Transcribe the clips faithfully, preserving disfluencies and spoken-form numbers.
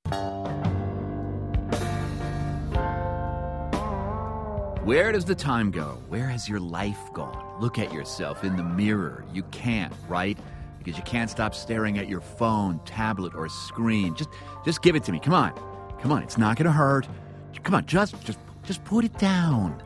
Where does the time go? Where has your life gone? Look at yourself in the mirror. You can't, right? Because you can't stop staring at your phone, tablet, or screen. Just just give it to me. Come on. Come on. It's not going to hurt. Come on. Just, just, just put it down.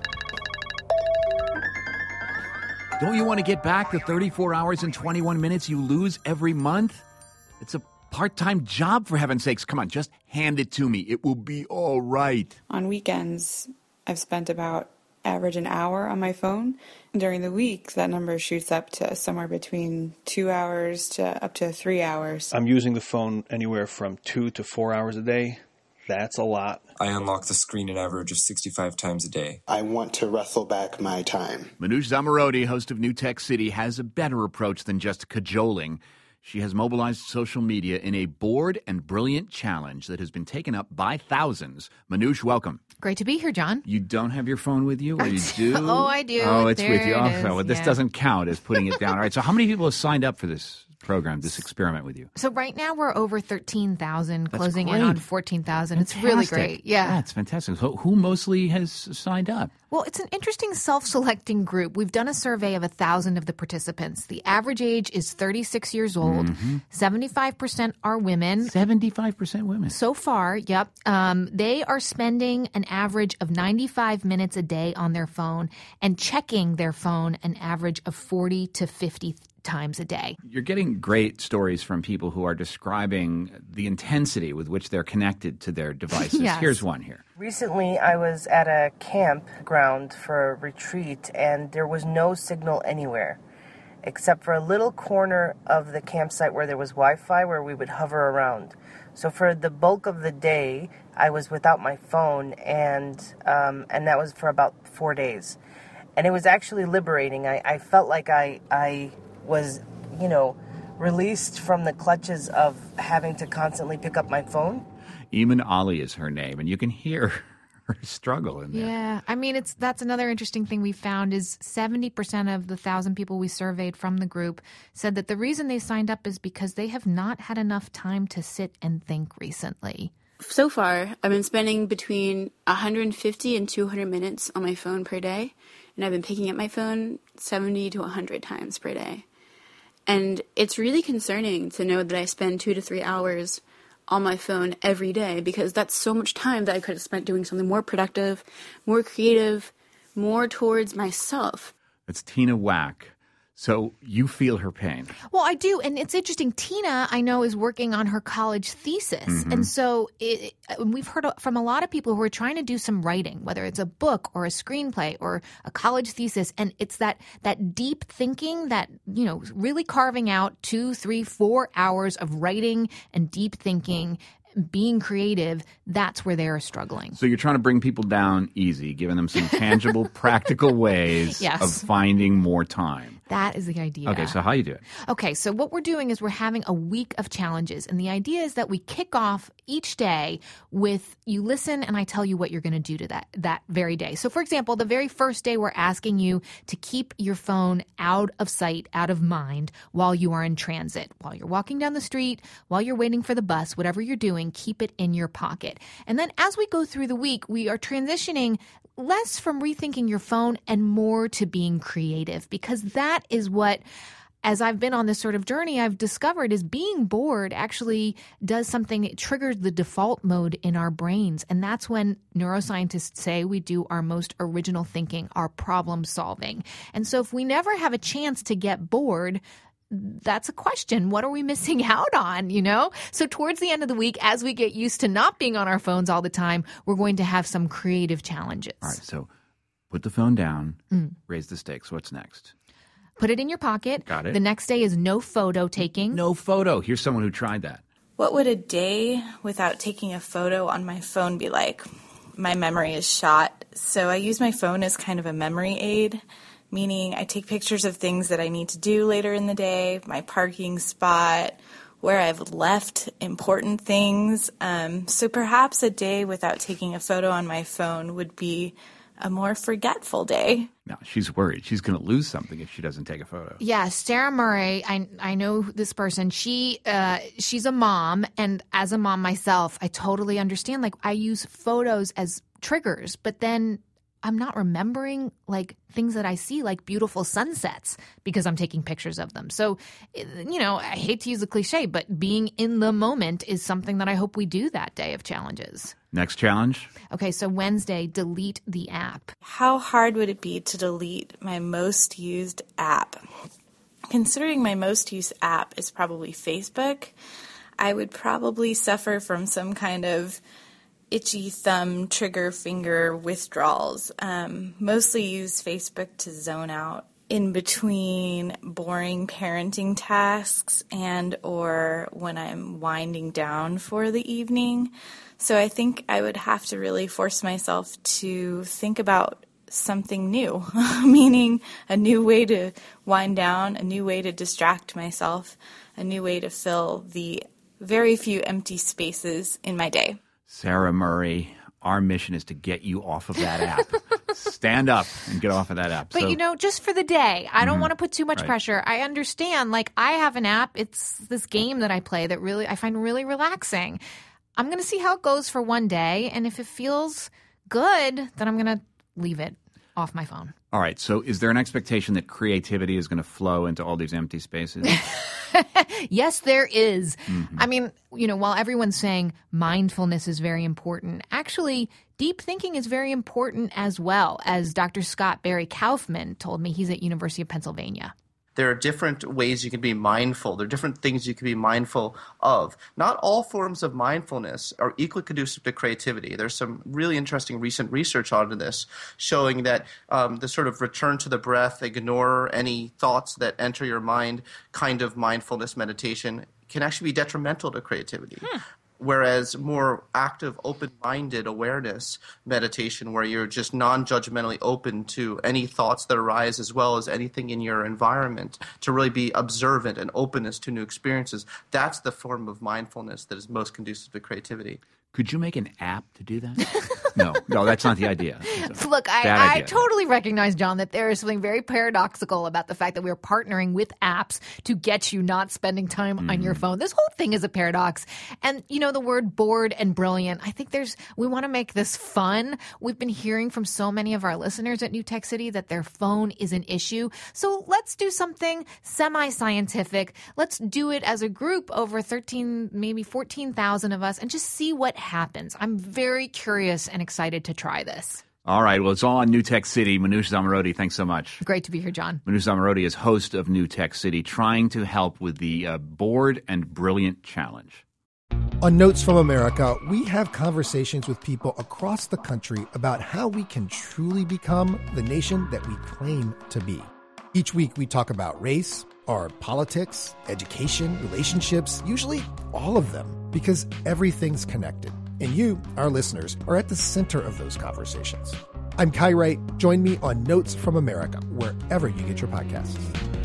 Don't you want to get back the thirty-four hours and twenty-one minutes you lose every month? It's a part-time job, for heaven's sakes. Come on, just hand it to me. It will be all right. On weekends, I've spent about average an hour on my phone. During the week, that number shoots up to somewhere between two hours to up to three hours. I'm using the phone anywhere from two to four hours a day. That's a lot. I unlock the screen an average of sixty-five times a day. I want to wrestle back my time. Manoush Zomorodi, host of New Tech City, has a better approach than just cajoling. She has mobilized social media in a bold and brilliant challenge that has been taken up by thousands. Manoush, welcome. Great to be here, John. You don't have your phone with you, or you do? Oh, I do. Oh, it's there with you. It Oh, is. well, this yeah. doesn't count as putting it down. All right, so how many people have signed up for this program, this experiment with you? So right now we're over thirteen thousand, That's closing great. in on fourteen thousand. It's really great. Yeah. That's fantastic. So who mostly has signed up? Well, it's an interesting self-selecting group. We've done a survey of one thousand of the participants. The average age is thirty-six years old. Mm-hmm. seventy-five percent are women. seventy-five percent women. So far, yep. Um, they are spending an average of ninety-five minutes a day on their phone and checking their phone an average of forty to fifty times a day. You're getting great stories from people who are describing the intensity with which they're connected to their devices. Yes. Here's one here. Recently, I was at a campground for a retreat, and there was no signal anywhere, except for a little corner of the campsite where there was Wi-Fi, where we would hover around. So for the bulk of the day, I was without my phone, and um, and that was for about four days. And it was actually liberating. I, I felt like I I was, you know, released from the clutches of having to constantly pick up my phone. Eamon Ali is her name, and you can hear her struggle in there. Yeah, I mean, it's that's another interesting thing we found is seventy percent of the one thousand people we surveyed from the group said that the reason they signed up is because they have not had enough time to sit and think recently. So far, I've been spending between one hundred fifty and two hundred minutes on my phone per day, and I've been picking up my phone seventy to one hundred times per day. And it's really concerning to know that I spend two to three hours on my phone every day, because that's so much time that I could have spent doing something more productive, more creative, more towards myself. That's Tina Wack. So you feel her pain. Well, I do. And it's interesting. Tina, I know, is working on her college thesis. Mm-hmm. And so it, we've heard from a lot of people who are trying to do some writing, whether it's a book or a screenplay or a college thesis. And it's that that deep thinking, that, you know, really carving out two, three, four hours of writing and deep thinking, being creative, that's where they're struggling. So you're trying to bring people down easy, giving them some tangible, practical ways yes. of finding more time. That is the idea. Okay, so how you do it? Okay, so what we're doing is we're having a week of challenges. And the idea is that we kick off each day with you listen and I tell you what you're going to do to that, that very day. So, for example, the very first day we're asking you to keep your phone out of sight, out of mind while you are in transit. While you're walking down the street, while you're waiting for the bus, whatever you're doing, keep it in your pocket. And then as we go through the week, we are transitioning less from rethinking your phone and more to being creative, because that is what, as I've been on this sort of journey, I've discovered is being bored actually does something. It triggers the default mode in our brains. And that's when neuroscientists say we do our most original thinking, our problem solving. And so if we never have a chance to get bored, that's a question. What are we missing out on, you know? So towards the end of the week, as we get used to not being on our phones all the time, we're going to have some creative challenges. All right, so put the phone down, mm. raise the stakes. What's next? Put it in your pocket. Got it. The next day is no photo taking. No photo. Here's someone who tried that. What would a day without taking a photo on my phone be like? My memory is shot, so I use my phone as kind of a memory aid. Meaning I take pictures of things that I need to do later in the day, my parking spot, where I've left important things. Um, so perhaps a day without taking a photo on my phone would be a more forgetful day. No, she's worried. She's going to lose something if she doesn't take a photo. Yeah, Sarah Murray, I I know this person. She uh, she's a mom, and as a mom myself, I totally understand. Like, I use photos as triggers, but then I'm not remembering like things that I see, like beautiful sunsets, because I'm taking pictures of them. So, you know, I hate to use the cliche, but being in the moment is something that I hope we do that day of challenges. Next challenge. Okay, so Wednesday, delete the app. How hard would it be to delete my most used app? Considering my most used app is probably Facebook, I would probably suffer from some kind of itchy thumb, trigger finger withdrawals. Um, mostly use Facebook to zone out in between boring parenting tasks and or when I'm winding down for the evening. So I think I would have to really force myself to think about something new, meaning a new way to wind down, a new way to distract myself, a new way to fill the very few empty spaces in my day. Sarah Murray, our mission is to get you off of that app. Stand up and get off of that app. But, so, you know, just for the day, I don't mm-hmm. want to put too much right. pressure. I understand. Like, I have an app. It's this game that I play that really I find really relaxing. I'm going to see how it goes for one day. And if it feels good, then I'm going to leave it off my phone. All right. So is there an expectation that creativity is going to flow into all these empty spaces? Yes, there is. Mm-hmm. I mean, you know, while everyone's saying mindfulness is very important, actually, deep thinking is very important as well, as Doctor Scott Barry Kaufman told me. He's at University of Pennsylvania. There are different ways you can be mindful. There are different things you can be mindful of. Not all forms of mindfulness are equally conducive to creativity. There's some really interesting recent research onto this showing that um, the sort of return to the breath, ignore any thoughts that enter your mind kind of mindfulness meditation can actually be detrimental to creativity. Hmm. Whereas more active, open-minded awareness meditation where you're just non-judgmentally open to any thoughts that arise as well as anything in your environment, to really be observant and openness to new experiences, that's the form of mindfulness that is most conducive to creativity. Could you make an app to do that? No, no, that's not the idea. Look, I, I totally recognize, John, that there is something very paradoxical about the fact that we're partnering with apps to get you not spending time mm. on your phone. This whole thing is a paradox. And, you know, the word bored and brilliant, I think there's, we want to make this fun. We've been hearing from so many of our listeners at New Tech City that their phone is an issue. So let's do something semi-scientific. Let's do it as a group, over thirteen, maybe fourteen thousand of us, and just see what happens. I'm very curious and excited to try this. All right. Well, it's all on New Tech City. Manoush Zomorodi, thanks so much. Great to be here, John. Manoush Zomorodi is host of New Tech City, trying to help with the uh, Bored and Brilliant Challenge. On Notes from America, we have conversations with people across the country about how we can truly become the nation that we claim to be. Each week, we talk about race, our politics, education, relationships, usually all of them, because everything's connected. And you, our listeners, are at the center of those conversations. I'm Kai Wright. Join me on Notes from America, wherever you get your podcasts.